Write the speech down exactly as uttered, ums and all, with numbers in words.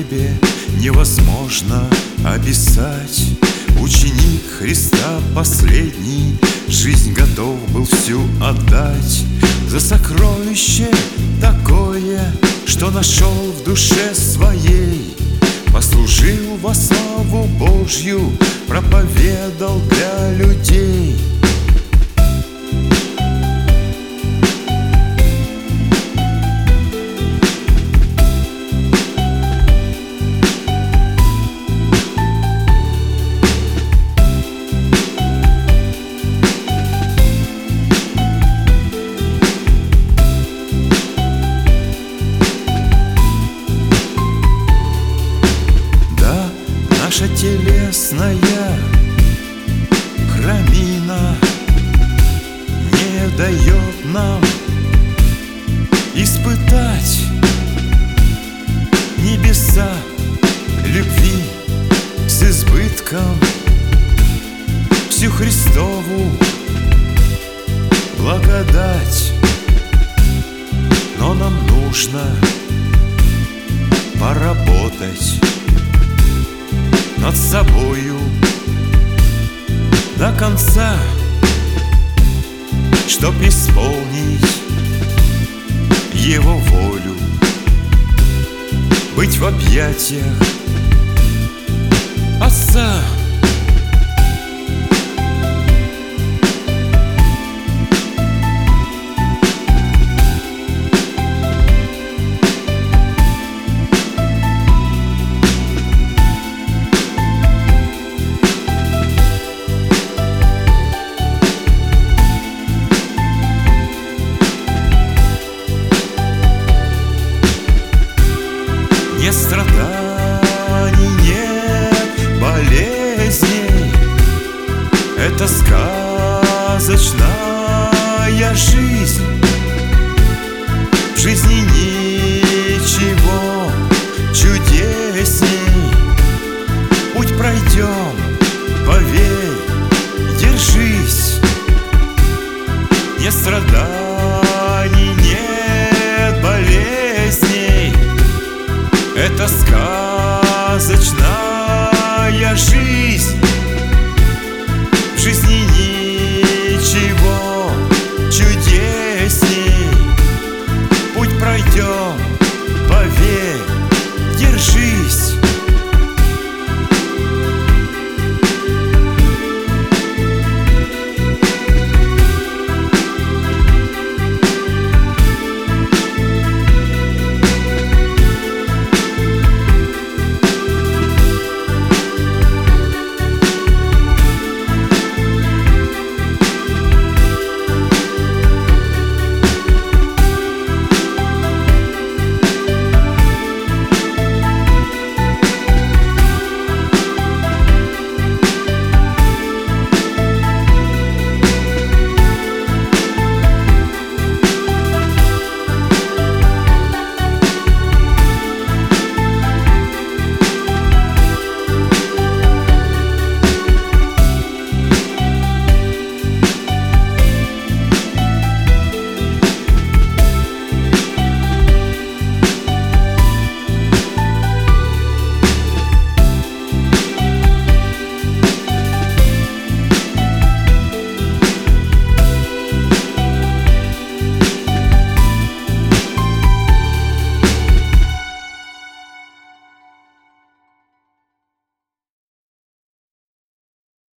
небе невозможно описать. Ученик Христа последний жизнь готов был всю отдать за сокровище такое, что нашел в душе своей. Послужил во славу Божью, проповедал для людей. Наша телесная храмина не дает нам испытать небеса любви с избытком, всю Христову благодать. Но нам нужно поработать над собою до конца, чтоб исполнить Его волю, быть в объятиях Отца. Нет страданий, нет болезней, это сказочная жизнь. В жизни ничего чудесней. Путь пройдем, поверь, держись. Нет страданий, нет болезней, это сказочная жизнь.